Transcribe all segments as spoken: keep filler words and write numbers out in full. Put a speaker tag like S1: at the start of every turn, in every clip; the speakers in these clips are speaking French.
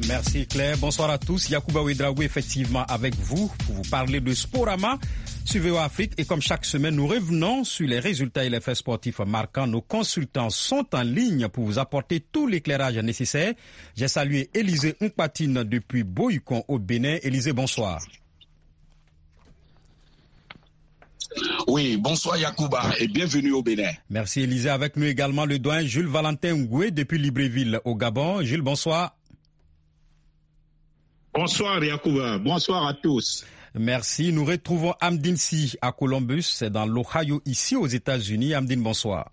S1: Merci Claire. Bonsoir à tous. Yacouba Ouedraogo effectivement avec vous pour vous parler de Sporama sur V O A Afrique. Et comme chaque semaine, nous revenons sur les résultats et les faits sportifs marquants. Nos consultants sont en ligne pour vous apporter tout l'éclairage nécessaire. J'ai salué Élisée Nkpatine depuis Boyukon au Bénin. Élisée, bonsoir.
S2: Oui, bonsoir Yacouba et bienvenue au Bénin.
S1: Merci Élisée. Avec nous également le doyen Jules Valentin Ngoué depuis Libreville au Gabon. Jules, bonsoir.
S3: Bonsoir Yacouba, bonsoir à tous.
S1: Merci. Nous retrouvons Amdine Si à Columbus, c'est dans l'Ohio, ici aux États-Unis. Amdine, bonsoir.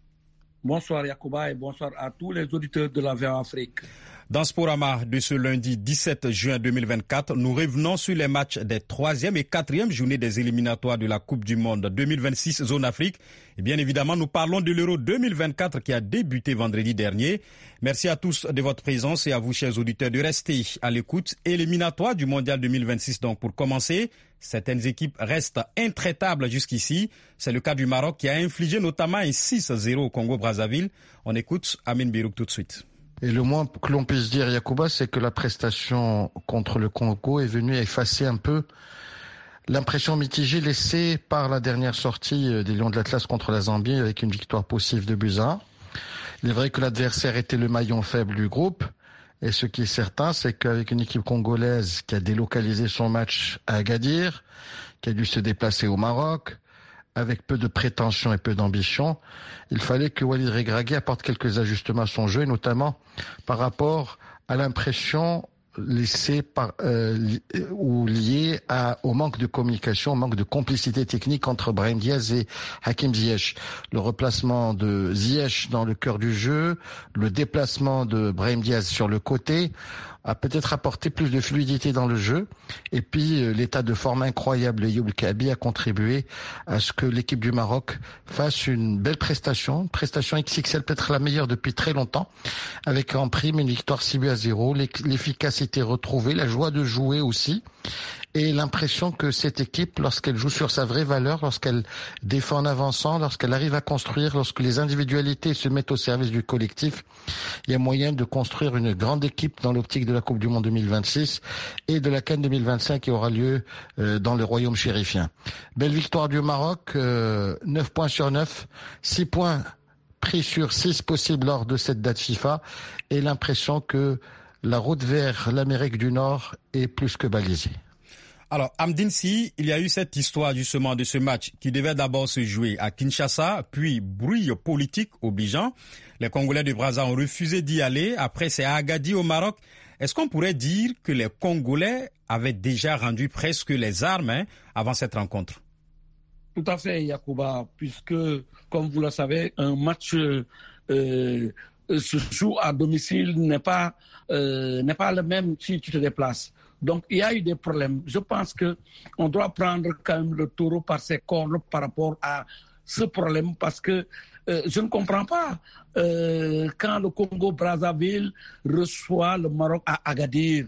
S4: Bonsoir Yacouba et bonsoir à tous les auditeurs de la V O A Afrique.
S1: Dans Sporama de ce lundi dix-sept juin deux mille vingt-quatre, nous revenons sur les matchs des troisième et quatrième journées des éliminatoires de la Coupe du Monde deux mille vingt-six Zone Afrique. Et bien évidemment, nous parlons de l'Euro deux mille vingt-quatre qui a débuté vendredi dernier. Merci à tous de votre présence et à vous, chers auditeurs, de rester à l'écoute. Éliminatoire du Mondial deux mille vingt-six, donc pour commencer, certaines équipes restent intraitables jusqu'ici. C'est le cas du Maroc qui a infligé notamment un six zéro au Congo-Brazzaville. On écoute Amine Birouk tout de suite.
S5: Et le moins que l'on puisse dire, Yacouba, c'est que la prestation contre le Congo est venue effacer un peu l'impression mitigée laissée par la dernière sortie des Lions de l'Atlas contre la Zambie avec une victoire poussive de buts à un. Il est vrai que l'adversaire était le maillon faible du groupe. Et ce qui est certain, c'est qu'avec une équipe congolaise qui a délocalisé son match à Agadir, qui a dû se déplacer au Maroc, avec peu de prétention et peu d'ambition, il fallait que Walid Regragui apporte quelques ajustements à son jeu, et notamment par rapport à l'impression laissée par euh, li, ou liée à, au manque de communication, au manque de complicité technique entre Brahim Diaz et Hakim Ziyech. Le replacement de Ziyech dans le cœur du jeu, le déplacement de Brahim Diaz sur le côté, a peut-être apporté plus de fluidité dans le jeu. Et puis, euh, l'état de forme incroyable de Youb Kabi a contribué à ce que l'équipe du Maroc fasse une belle prestation, une prestation X X L, peut-être la meilleure depuis très longtemps, avec en prime une victoire six buts à zéro, l'efficacité retrouvée, la joie de jouer aussi, et l'impression que cette équipe, lorsqu'elle joue sur sa vraie valeur, lorsqu'elle défend en avançant, lorsqu'elle arrive à construire, lorsque les individualités se mettent au service du collectif, il y a moyen de construire une grande équipe dans l'optique de la Coupe du Monde deux mille vingt-six et de la CAN deux mille vingt-cinq qui aura lieu euh, dans le royaume chérifien. Belle victoire du Maroc, euh, neuf points sur neuf, six points pris sur six possibles lors de cette date FIFA, et l'impression que la route vers l'Amérique du Nord est plus que balisée.
S1: Alors, Amdine Si, il y a eu cette histoire justement de ce match qui devait d'abord se jouer à Kinshasa, puis bruit politique obligeant. Les Congolais de Brazza ont refusé d'y aller. Après, c'est à Agadir au Maroc. Est-ce qu'on pourrait dire que les Congolais avaient déjà rendu presque les armes hein, avant cette rencontre?
S4: Tout à fait, Yacouba, puisque, comme vous le savez, un match euh, euh, se joue à domicile n'est pas, euh, n'est pas le même si tu te déplaces. Donc, il y a eu des problèmes. Je pense qu'on doit prendre quand même le taureau par ses cornes par rapport à ce problème, parce que euh, je ne comprends pas euh, quand le Congo-Brazzaville reçoit le Maroc à Agadir.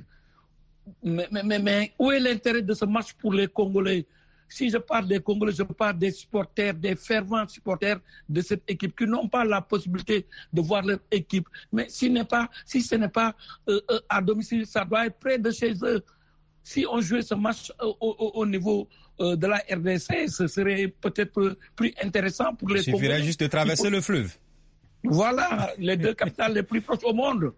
S4: Mais, mais, mais, mais où est l'intérêt de ce match pour les Congolais? Si je parle des Congolais, je parle des supporters, des fervents supporters de cette équipe qui n'ont pas la possibilité de voir leur équipe. Mais si, n'est pas, si ce n'est pas euh, euh, à domicile, ça doit être près de chez eux. Si on jouait ce match au, au, au niveau euh, de la R D C, ce serait peut-être plus intéressant pour les Congolais.
S1: Il suffirait juste de traverser faut... le fleuve.
S4: Voilà, les deux capitales les plus proches au monde.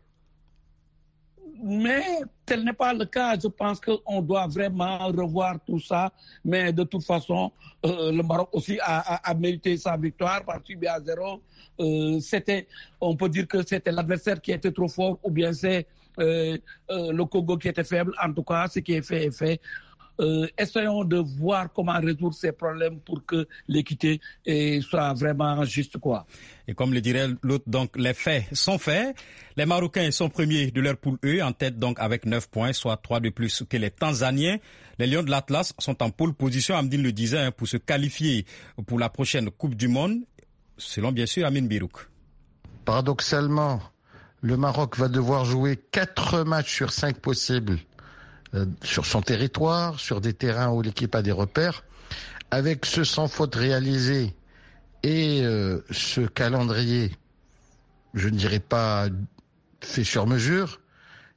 S4: Mais tel n'est pas le cas. Je pense qu'on doit vraiment revoir tout ça. Mais de toute façon, euh, le Maroc aussi a, a, a mérité sa victoire par six buts à zéro. Euh, c'était, on peut dire que c'était l'adversaire qui était trop fort, ou bien c'est euh, euh, le Congo qui était faible. En tout cas, ce qui est fait est fait. Euh, essayons de voir comment résoudre ces problèmes pour que l'équité eh, soit vraiment juste, quoi.
S1: Et comme le dirait l'autre, donc les faits sont faits. Les Marocains sont premiers de leur poule E, en tête donc avec neuf points, soit trois de plus que les Tanzaniens. Les Lions de l'Atlas sont en pole position, Amdine le disait, hein, pour se qualifier pour la prochaine Coupe du Monde, selon bien sûr Amine Birouk.
S5: Paradoxalement, le Maroc va devoir jouer quatre matchs sur cinq possibles euh, sur son territoire, sur des terrains où l'équipe a des repères. Avec ce sans faute réalisé et euh, ce calendrier, je ne dirais pas fait sur mesure,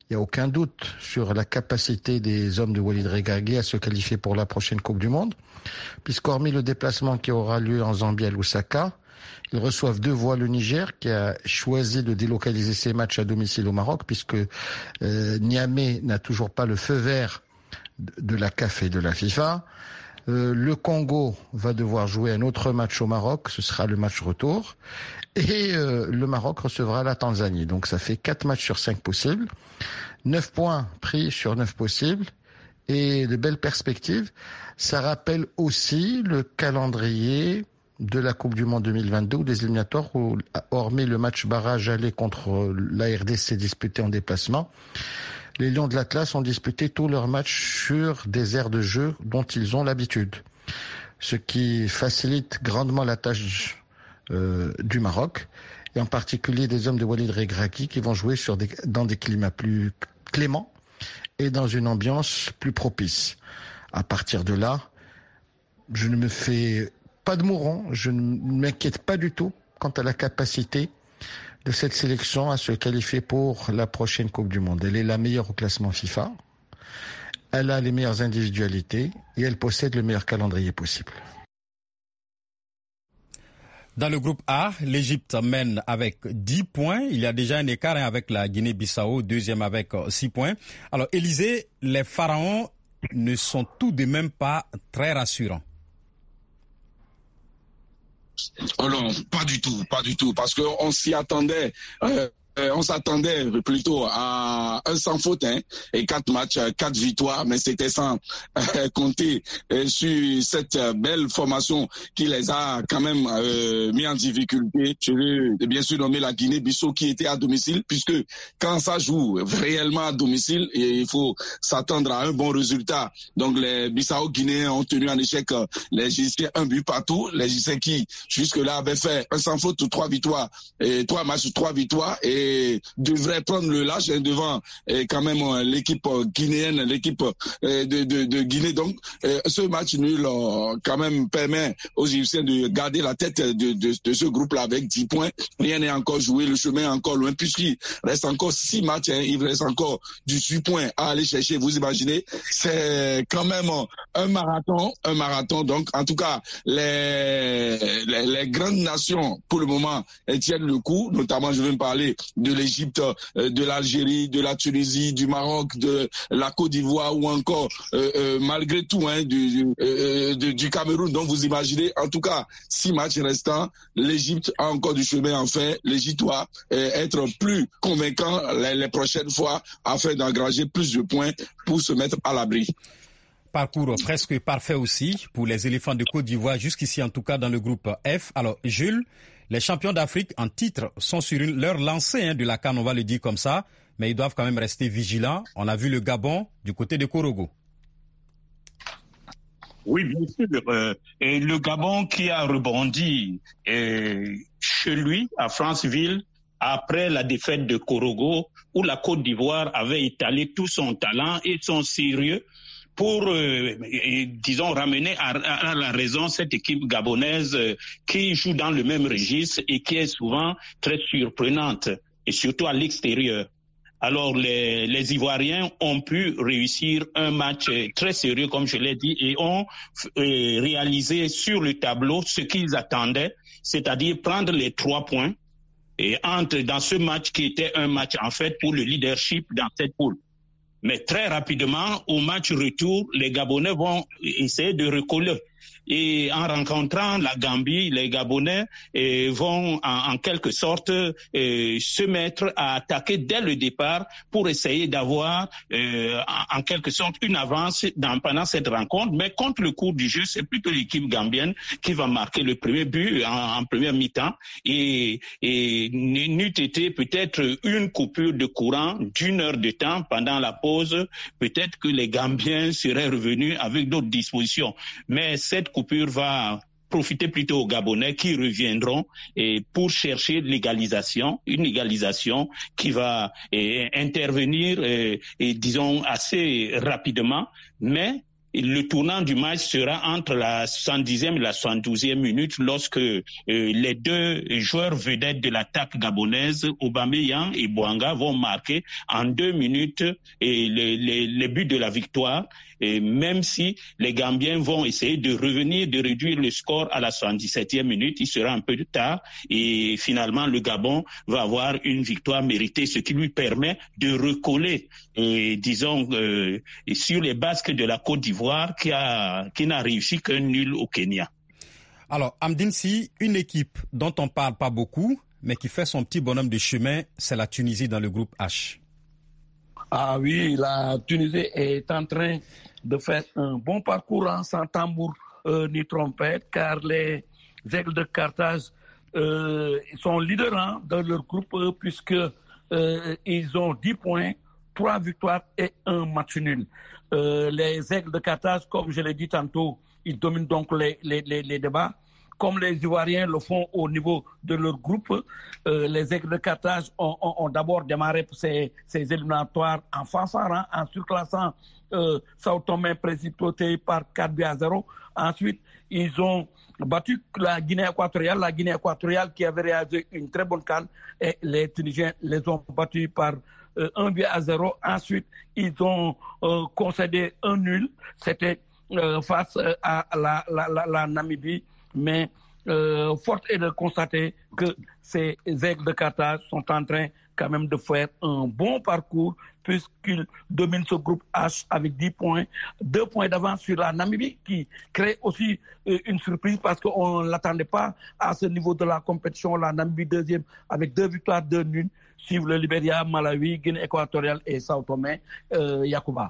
S5: Il n'y a aucun doute sur la capacité des hommes de Walid Regragui à se qualifier pour la prochaine Coupe du Monde, puisqu'hormis le déplacement qui aura lieu en Zambie à Lusaka, ils reçoivent deux fois le Niger qui a choisi de délocaliser ses matchs à domicile au Maroc, puisque euh, Niamey n'a toujours pas le feu vert de la C A F et de la FIFA. Euh, le Congo va devoir jouer un autre match au Maroc, ce sera le match retour. Et euh, le Maroc recevra la Tanzanie. Donc ça fait quatre matchs sur cinq possibles. neuf points pris sur neuf possibles. Et de belles perspectives. Ça rappelle aussi le calendrier de la Coupe du Monde deux mille vingt-deux ou des éliminatoires où, hormis le match barrage aller contre l'A R D C disputé en déplacement, les Lions de l'Atlas ont disputé tous leurs matchs sur des aires de jeu dont ils ont l'habitude. Ce qui facilite grandement la tâche euh, du Maroc, et en particulier des hommes de Walid Regragui qui vont jouer sur des, dans des climats plus cléments et dans une ambiance plus propice. À partir de là, je ne me fais pas de mourant, je ne m'inquiète pas du tout quant à la capacité de cette sélection à se qualifier pour la prochaine Coupe du Monde. Elle est la meilleure au classement FIFA, elle a les meilleures individualités et elle possède le meilleur calendrier possible.
S1: Dans le groupe A, l'Égypte mène avec dix points. Il y a déjà un écart avec la Guinée-Bissau, deuxième avec six points. Alors, Élisée, les Pharaons ne sont tout de même pas très rassurants.
S2: Oh non, pas du tout, pas du tout, parce qu'on s'y attendait. Euh... On s'attendait plutôt à un sans faute, hein, et quatre matchs, quatre victoires, mais c'était sans euh, compter euh, sur cette belle formation qui les a quand même euh, mis en difficulté. Je vais bien sûr nommer la Guinée-Bissau qui était à domicile, puisque quand ça joue réellement à domicile, il faut s'attendre à un bon résultat. Donc les Bissau-Guinéens ont tenu en échec les Égyptiens un but partout. Les Égyptiens qui jusque-là avaient fait un sans faute, trois victoires, et trois matchs, trois victoires, et Et devrait prendre le large devant et quand même l'équipe guinéenne, l'équipe de, de, de Guinée. Donc ce match nul quand même permet aux Égyptiens de garder la tête de, de, de ce groupe-là avec dix points. Rien n'est encore joué, le chemin est encore loin puisqu'il reste encore six matchs, hein, il reste encore dix-huit points à aller chercher. Vous imaginez, c'est quand même un marathon, un marathon. Donc en tout cas, les, les, les grandes nations pour le moment tiennent le coup. Notamment, je vais me parler de l'Égypte, de l'Algérie, de la Tunisie, du Maroc, de la Côte d'Ivoire ou encore, euh, euh, malgré tout, hein, du, euh, du, du Cameroun. Donc vous imaginez, en tout cas, six matchs restants, l'Égypte a encore du chemin à faire. L'Égypte doit euh, être plus convaincant les, les prochaines fois afin d'engranger plus de points pour se mettre à l'abri.
S1: Parcours presque parfait aussi pour les éléphants de Côte d'Ivoire, jusqu'ici en tout cas dans le groupe F. Alors Jules, les champions d'Afrique en titre sont sur une, leur lancée hein, de la CAN, on va le dire comme ça, mais ils doivent quand même rester vigilants. On a vu le Gabon du côté de Korogo.
S3: Oui, bien sûr. Euh, et le Gabon qui a rebondi euh, chez lui, à Franceville, après la défaite de Korogo, où la Côte d'Ivoire avait étalé tout son talent et son sérieux pour, euh, et, disons, ramener à, à, à la raison cette équipe gabonaise euh, qui joue dans le même registre et qui est souvent très surprenante, et surtout à l'extérieur. Alors, les, les Ivoiriens ont pu réussir un match très sérieux, comme je l'ai dit, et ont euh, réalisé sur le tableau ce qu'ils attendaient, c'est-à-dire prendre les trois points et entre dans ce match qui était un match, en fait, pour le leadership dans cette poule. Mais très rapidement, au match retour, les Gabonais vont essayer de recoller. Et en rencontrant la Gambie, les Gabonais eh, vont en, en quelque sorte eh, se mettre à attaquer dès le départ pour essayer d'avoir eh, en, en quelque sorte une avance dans, pendant cette rencontre. Mais contre le cours du jeu, c'est plutôt l'équipe gambienne qui va marquer le premier but en, en première mi-temps. Et, et n'eût été peut-être une coupure de courant d'une heure de temps pendant la pause, peut-être que les Gambiens seraient revenus avec d'autres dispositions. Mais cette coupure va profiter plutôt aux Gabonais qui reviendront et pour chercher l'égalisation, une égalisation qui va et, intervenir et, et disons assez rapidement, mais le tournant du match sera entre la soixante-dixième et la soixante-douzième minute lorsque euh, les deux joueurs vedettes de l'attaque gabonaise, Aubameyang et Bouanga, vont marquer en deux minutes et les, les, les buts de la victoire. Et même si les Gambiens vont essayer de revenir, de réduire le score à la soixante-dix-septième minute, il sera un peu tard et finalement le Gabon va avoir une victoire méritée, ce qui lui permet de recoller, et, disons, euh, sur les basques de la Côte d'Ivoire qui, a, qui n'a réussi qu'un nul au Kenya.
S1: Alors, Amdine Sy, une équipe dont on ne parle pas beaucoup, mais qui fait son petit bonhomme de chemin, c'est la Tunisie dans le groupe H.
S4: Ah oui, la Tunisie est en train de faire un bon parcours hein, sans tambour euh, ni trompette, car les Aigles de Carthage euh, sont leaders hein, dans leur groupe euh, puisque euh, ils ont dix points, trois victoires et un match nul. Euh, les Aigles de Carthage, comme je l'ai dit tantôt, ils dominent donc les, les, les, les débats. Comme les Ivoiriens le font au niveau de leur groupe, euh, les Aigles de Carthage ont, ont, ont d'abord démarré ces, ces éliminatoires en fanfare, en surclassant euh, Sao Tomé précipité par quatre buts à zéro. Ensuite, ils ont battu la Guinée équatoriale, la Guinée équatoriale qui avait réalisé une très bonne CAN, et les Tunisiens les ont battus par euh, un but à zéro. Ensuite, ils ont euh, concédé un nul, c'était euh, face à la, la, la, la Namibie. Mais euh, force est de constater que ces Aigles de Carthage sont en train quand même de faire un bon parcours puisqu'ils dominent ce groupe H avec dix points, deux points d'avance sur la Namibie qui crée aussi euh, une surprise parce qu'on ne l'attendait pas à ce niveau de la compétition. La Namibie deuxième avec deux victoires, deux nuls, suivent le Libéria, Malawi, Guinée équatoriale et Sao Tomé, euh, Yacouba.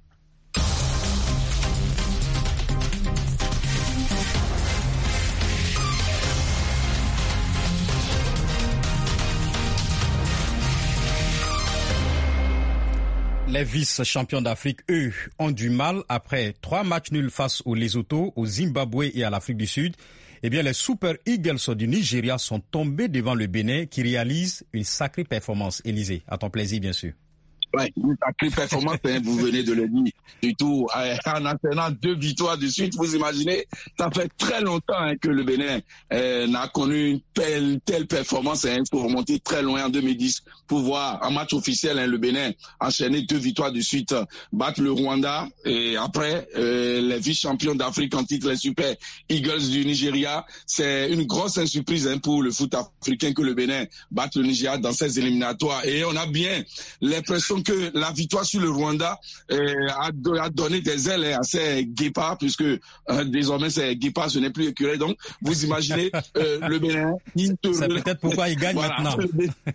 S1: Les vice-champions d'Afrique, eux, ont du mal après trois matchs nuls face au Lesotho, au Zimbabwe et à l'Afrique du Sud. Eh bien, les Super Eagles du Nigeria sont tombés devant le Bénin qui réalise une sacrée performance. Élysée, à ton plaisir, bien sûr.
S2: Ouais, une sacrée performance, hein, vous venez de le dire. Surtout en enchaînant deux victoires de suite, vous imaginez, ça fait très longtemps hein, que le Bénin euh, n'a connu une telle, telle performance hein, pour remonter très loin en deux mille dix pour voir un match officiel hein, le Bénin enchaîner deux victoires de suite, battre le Rwanda et après euh, les vice-champions d'Afrique en titre, les Super Eagles du Nigeria. C'est une grosse surprise hein, pour le foot africain que le Bénin batte le Nigeria dans ces éliminatoires et on a bien l'impression que la victoire sur le Rwanda euh, a, a donné des ailes à ces guépards, puisque euh, désormais c'est guépards, ce n'est plus écureuil. Donc, vous imaginez euh, le Bénin.
S1: C'est peut-être pourquoi il gagne voilà. maintenant.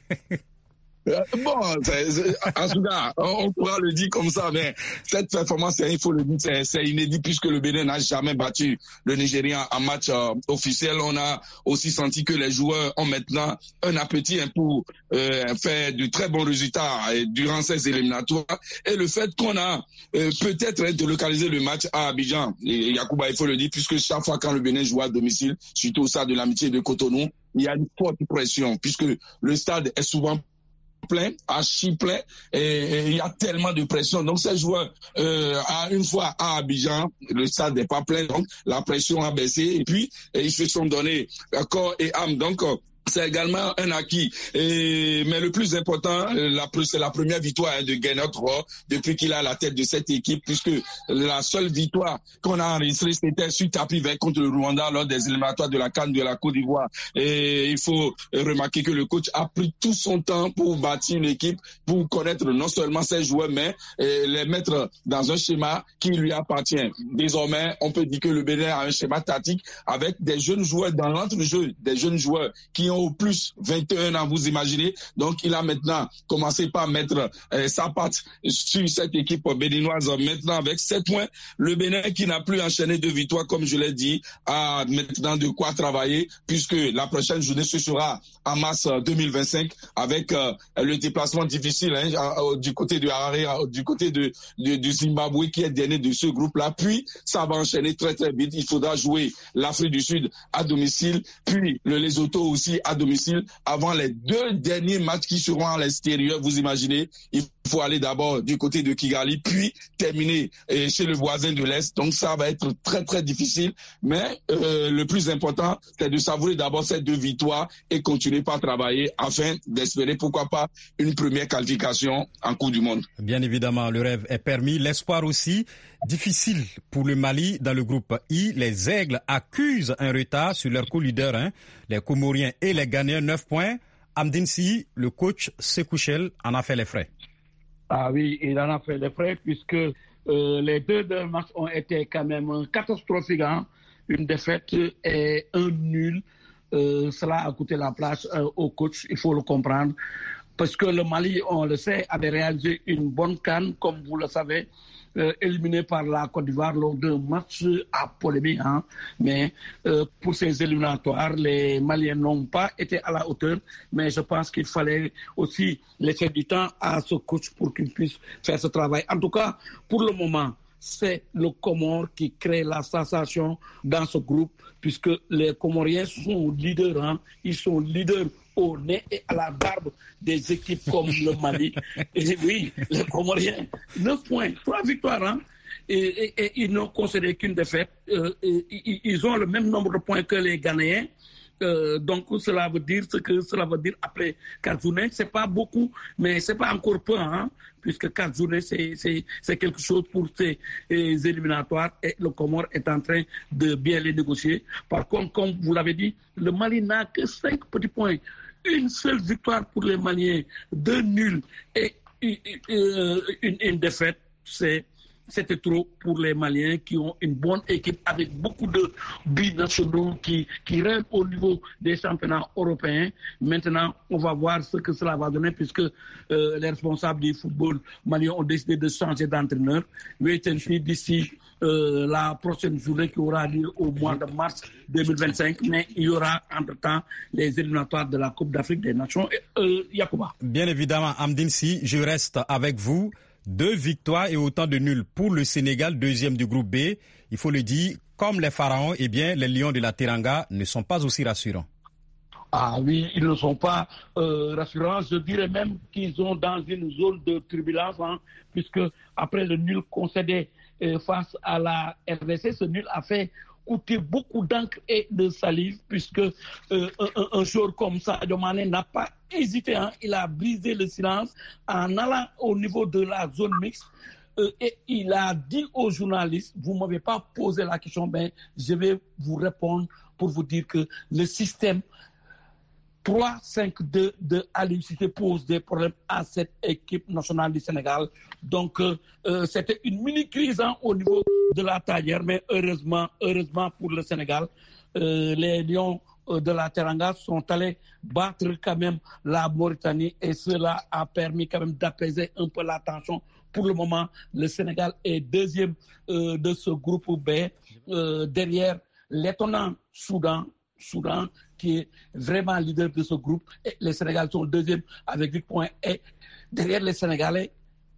S2: Bon, c'est, c'est, en tout cas, on pourra le dire comme ça, mais cette performance, il faut le dire, c'est, c'est inédit puisque le Bénin n'a jamais battu le Nigeria en match euh, officiel. On a aussi senti que les joueurs ont maintenant un appétit hein, pour euh, faire de très bons résultats euh, durant ces éliminatoires. Et le fait qu'on a euh, peut-être hein, délocalisé le match à Abidjan, et Yacouba, il faut le dire, puisque chaque fois quand le Bénin joue à domicile, surtout au stade de l'Amitié de Cotonou, il y a une forte pression puisque le stade est souvent plein, archi plein, et il y a tellement de pression. Donc ces joueurs, euh, à une fois à Abidjan, le stade n'est pas plein, donc la pression a baissé, et puis et ils se sont donnés corps et âme. Donc c'est également un acquis. Et, mais le plus important, la, c'est la première victoire hein, de Gernot Rohr depuis qu'il a la tête de cette équipe, puisque la seule victoire qu'on a enregistrée, c'était sur tapis vert contre le Rwanda lors des éliminatoires de la CAN de la Côte d'Ivoire. Et il faut remarquer que le coach a pris tout son temps pour bâtir l'équipe, pour connaître non seulement ses joueurs, mais et les mettre dans un schéma qui lui appartient. Désormais, on peut dire que le Bénin a un schéma tactique avec des jeunes joueurs dans l'entre-jeu, des jeunes joueurs qui ont au plus vingt et un ans, vous imaginez. Donc, il a maintenant commencé par mettre euh, sa patte sur cette équipe béninoise. Maintenant, avec sept points, le Bénin qui n'a plus enchaîné de victoires, comme je l'ai dit, a maintenant de quoi travailler, puisque la prochaine journée, ce sera en mars deux mille vingt-cinq, avec euh, le déplacement difficile hein, du côté de Harare, du côté de, de, du Zimbabwe, qui est dernier de ce groupe-là. Puis, ça va enchaîner très, très vite. Il faudra jouer l'Afrique du Sud à domicile, puis le Lesotho aussi à domicile avant les deux derniers matchs qui seront à l'extérieur. Vous imaginez, il faut aller d'abord du côté de Kigali, puis terminer euh, chez le voisin de l'Est. Donc ça va être très très difficile. Mais euh, le plus important, c'est de savourer d'abord ces deux victoires et continuer par travailler afin d'espérer, pourquoi pas, une première qualification en Coupe du Monde.
S1: Bien évidemment, le rêve est permis. L'espoir aussi. Difficile pour le Mali dans le groupe I. Les Aigles accusent un retard sur leur co-leader, hein, les Comoriens et les Ghanéens, neuf points. Amdine Sy, le coach Sékouchel, en a fait les frais.
S4: Ah oui, il en a fait les frais puisque euh, les deux, deux matchs ont été quand même catastrophiques. Hein. Une défaite et un nul. Euh, cela a coûté la place euh, au coach, il faut le comprendre. Parce que le Mali, on le sait, avait réalisé une bonne CAN, comme vous le savez, euh, éliminé par la Côte d'Ivoire lors d'un match à polémique. Hein. Mais euh, pour ces éliminatoires, les Maliens n'ont pas été à la hauteur. Mais je pense qu'il fallait aussi laisser du temps à ce coach pour qu'il puisse faire ce travail. En tout cas, pour le moment, c'est le Comore qui crée la sensation dans ce groupe, puisque les Comoriens sont leaders. Hein. Ils sont leaders au nez et à la barbe des équipes comme le Mali. Et oui, les Comoriens, neuf points, trois victoires, hein, et, et, et ils n'ont concédé qu'une défaite. Euh, et, ils ont le même nombre de points que les Ghanéens. Euh, donc cela veut dire ce que cela veut dire après quatre journées. C'est pas beaucoup, mais c'est pas encore peu, hein, puisque quatre journées c'est c'est c'est quelque chose pour ces, ces éliminatoires et le Comore est en train de bien les négocier. Par contre, comme vous l'avez dit, le Mali n'a que cinq petits points. Une seule victoire pour les Maliens, deux nuls et une, une, une défaite, c'est, c'était trop pour les Maliens qui ont une bonne équipe avec beaucoup de binationaux qui, qui rêvent au niveau des championnats européens. Maintenant, on va voir ce que cela va donner puisque euh, les responsables du football malien ont décidé de changer d'entraîneur. Wait and see d'ici Euh, la prochaine journée qui aura lieu au mois de mars deux mille vingt-cinq, mais il y aura entre-temps les éliminatoires de la Coupe d'Afrique des Nations. Euh, Yacouba.
S1: Bien évidemment, Amdine Sy, je reste avec vous. Deux victoires et autant de nuls pour le Sénégal, deuxième du groupe B. Il faut le dire, comme les Pharaons, eh bien, les Lions de la Teranga ne sont pas aussi rassurants.
S4: Ah oui, ils ne sont pas euh, rassurants. Je dirais même qu'ils sont dans une zone de turbulence, hein, puisque après le nul concédé euh, face à la R D C, ce nul a fait coûter beaucoup d'encre et de salive, puisque euh, un, un joueur comme Sadio Mané n'a pas hésité. Hein, il a brisé le silence en allant au niveau de la zone mixte. Euh, et il a dit aux journalistes, vous ne m'avez pas posé la question, mais je vais vous répondre pour vous dire que le système trois cinq deux de Aliou Cissé pose des problèmes à cette équipe nationale du Sénégal. Donc, euh, euh, c'était une mini-crise hein, au niveau de la tanière, mais heureusement, heureusement pour le Sénégal, euh, les Lions euh, de la Teranga sont allés battre quand même la Mauritanie et cela a permis quand même d'apaiser un peu la tension. Pour le moment, le Sénégal est deuxième euh, de ce groupe B, euh, derrière l'étonnant Soudan, Soudan, qui est vraiment leader de ce groupe. Et les Sénégalais sont deuxième avec huit points. Et derrière les Sénégalais,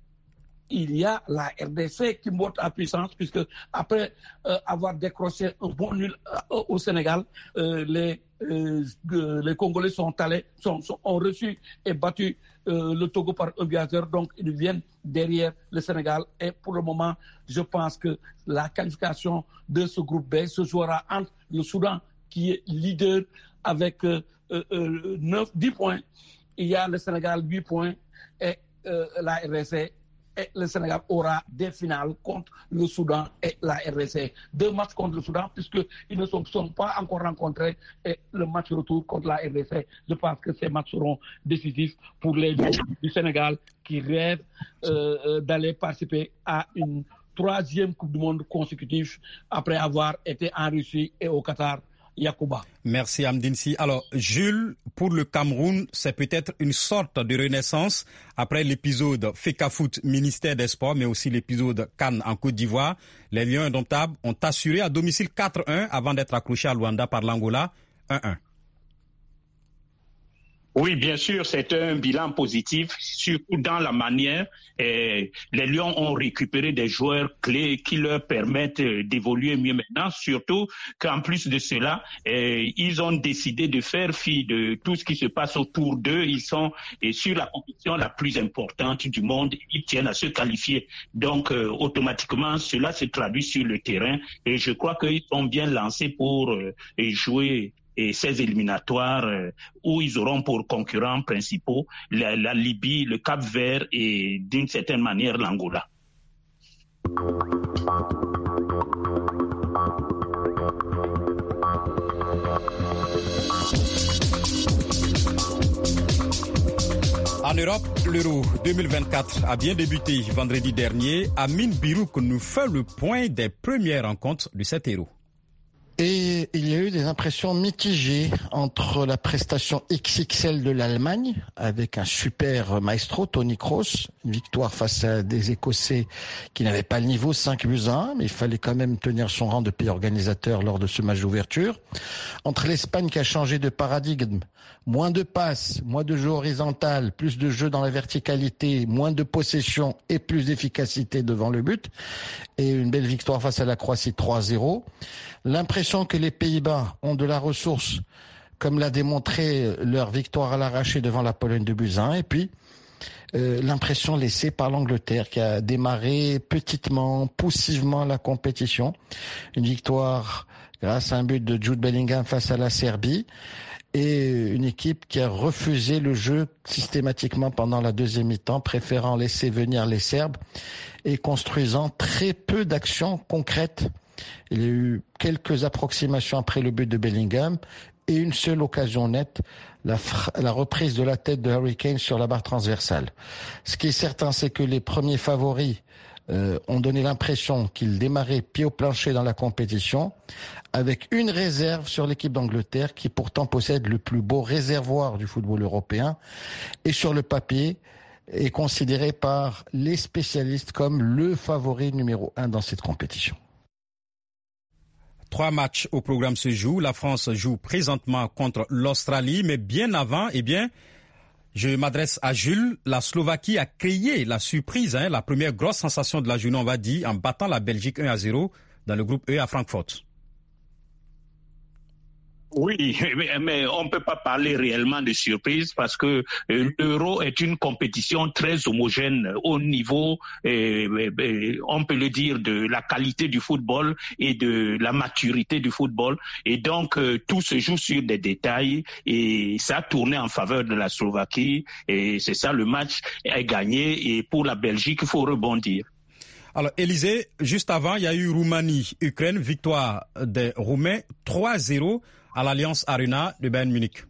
S4: il y a la R D C qui monte à puissance, puisque après euh, avoir décroché un bon nul euh, au Sénégal, euh, les, euh, les Congolais sont allés, sont, sont, ont reçu et battu euh, le Togo par un but à zéro. Donc, ils viennent derrière le Sénégal. Et pour le moment, je pense que la qualification de ce groupe B se jouera entre le Soudan, qui est leader avec euh, euh, neuf, dix points. Il y a le Sénégal, huit points. Et euh, la R D C, et le Sénégal aura des finales contre le Soudan et la R D C. Deux matchs contre le Soudan, puisqu'ils ne sont, sont pas encore rencontrés. Et le match retour contre la R D C, je pense que ces matchs seront décisifs pour les joueurs du Sénégal qui rêvent euh, d'aller participer à une troisième Coupe du Monde consécutive après avoir été en Russie et au Qatar. Yacouba.
S1: Merci Amdine Sy. Alors Jules, pour le Cameroun, c'est peut-être une sorte de renaissance après l'épisode FECAFOOT ministère des Sports, mais aussi l'épisode CAN en Côte d'Ivoire. Les Lions indomptables ont assuré à domicile quatre un avant d'être accrochés à Luanda par l'Angola un un.
S3: Oui, bien sûr, c'est un bilan positif, surtout dans la manière. Eh, les Lions ont récupéré des joueurs clés qui leur permettent d'évoluer mieux maintenant, surtout qu'en plus de cela, eh, ils ont décidé de faire fi de tout ce qui se passe autour d'eux. Ils sont eh, sur la compétition la plus importante du monde. Ils tiennent à se qualifier. Donc, euh, automatiquement, cela se traduit sur le terrain. Et je crois qu'ils sont bien lancés pour euh, jouer et ces éliminatoires euh, où ils auront pour concurrents principaux la, la Libye, le Cap-Vert et d'une certaine manière l'Angola.
S1: En Europe, l'Euro deux mille vingt-quatre a bien débuté vendredi dernier. Amine Birouk nous fait le point des premières rencontres de cet Euro.
S5: Et il y a eu des impressions mitigées entre la prestation X X L de l'Allemagne, avec un super maestro, Toni Kroos, une victoire face à des Écossais qui n'avaient pas le niveau, cinq buts à un, mais il fallait quand même tenir son rang de pays organisateur lors de ce match d'ouverture. Entre l'Espagne qui a changé de paradigme, moins de passes, moins de jeu horizontal, plus de jeu dans la verticalité, moins de possession et plus d'efficacité devant le but, et une belle victoire face à la Croatie trois à zéro. L'impression que les Pays-Bas ont de la ressource, comme l'a démontré leur victoire à l'arraché devant la Pologne de buts à un, et puis euh, l'impression laissée par l'Angleterre qui a démarré petitement, poussivement la compétition. Une victoire grâce à un but de Jude Bellingham face à la Serbie, et une équipe qui a refusé le jeu systématiquement pendant la deuxième mi-temps, préférant laisser venir les Serbes et construisant très peu d'actions concrètes. Il y a eu quelques approximations après le but de Bellingham et une seule occasion nette, la, la reprise de la tête de Harry Kane sur la barre transversale. Ce qui est certain, c'est que les premiers favoris euh, ont donné l'impression qu'ils démarraient pied au plancher dans la compétition, avec une réserve sur l'équipe d'Angleterre qui pourtant possède le plus beau réservoir du football européen et sur le papier est considéré par les spécialistes comme le favori numéro un dans cette compétition.
S1: Trois matchs au programme se jouent. La France joue présentement contre l'Australie, mais bien avant, eh bien, je m'adresse à Jules. La Slovaquie a créé la surprise, hein, la première grosse sensation de la journée, on va dire, en battant la Belgique un à zéro dans le groupe E à Francfort.
S3: Oui, mais on ne peut pas parler réellement de surprise parce que l'Euro est une compétition très homogène au niveau, on peut le dire, de la qualité du football et de la maturité du football. Et donc, tout se joue sur des détails et ça a tourné en faveur de la Slovaquie. Et c'est ça, le match est gagné. Et pour la Belgique, il faut rebondir.
S1: Alors, Élisée, juste avant, il y a eu Roumanie-Ukraine, victoire des Roumains trois à zéro à l'Alliance Arena de Bayern Munich.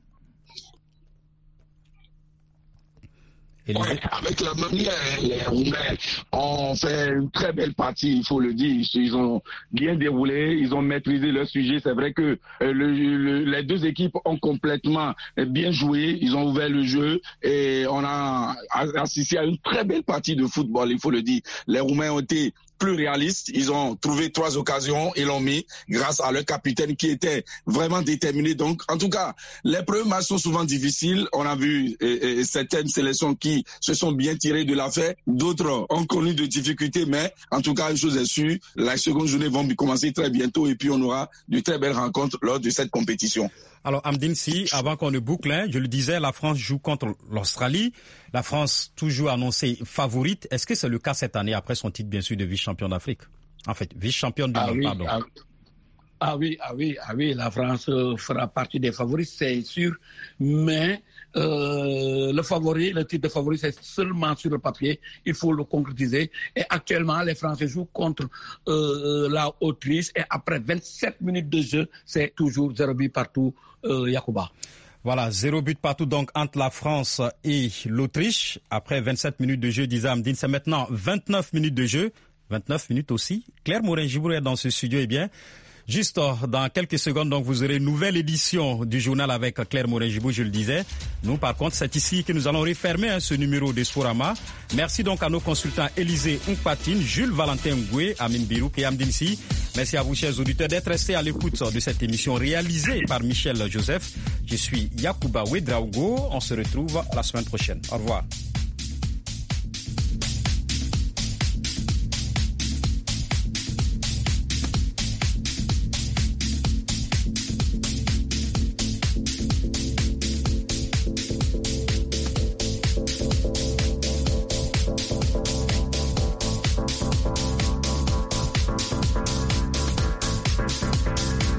S2: Ouais, avec la manière, les Roumains ont fait une très belle partie, il faut le dire. Ils ont bien déroulé, ils ont maîtrisé leur sujet. C'est vrai que euh, le, le, les deux équipes ont complètement bien joué, ils ont ouvert le jeu et on a assisté à une très belle partie de football, il faut le dire. Les Roumains ont été plus réalistes, ils ont trouvé trois occasions, ils l'ont mis grâce à leur capitaine qui était vraiment déterminé. Donc, en tout cas, les premiers matchs sont souvent difficiles. On a vu et, et, certaines sélections qui se sont bien tirées de l'affaire, d'autres ont connu de difficultés, mais en tout cas, une chose est sûre, la seconde journée va commencer très bientôt et puis on aura de très belles rencontres lors de cette compétition.
S1: Alors, Amdine, si, avant qu'on ne boucle, hein, je le disais, la France joue contre l'Australie. La France, toujours annoncée favorite. Est-ce que c'est le cas cette année, après son titre, bien sûr, de vice-champion d'Afrique? En fait, vice-championne du
S4: ah
S1: monde,
S4: oui,
S1: pardon.
S4: Ah, ah oui, ah oui, ah oui, la France fera partie des favoris, c'est sûr. Mais euh, le favori, le titre de favori, c'est seulement sur le papier. Il faut le concrétiser. Et actuellement, les Français jouent contre euh, la Autriche. Et après vingt-sept minutes de jeu, c'est toujours zéro but partout, euh, Yacouba.
S1: Voilà, zéro but partout donc entre la France et l'Autriche. Après vingt-sept minutes de jeu, disait Amdine, c'est maintenant vingt-neuf minutes de jeu. vingt-neuf minutes aussi. Claire Morin-Gibourou est dans ce studio. Eh bien, Juste dans quelques secondes, donc vous aurez une nouvelle édition du journal avec Claire Morin-Gibou, je le disais. Nous, par contre, c'est ici que nous allons refermer hein, ce numéro de Sporama. Merci donc à nos consultants Élisée Nkpatine, Jules Valentin Ngoué, Amin Birouk et Amdine Si. Merci à vous, chers auditeurs, d'être restés à l'écoute de cette émission réalisée par Michel Joseph. Je suis Yacouba Ouedraogo. On se retrouve la semaine prochaine. Au revoir.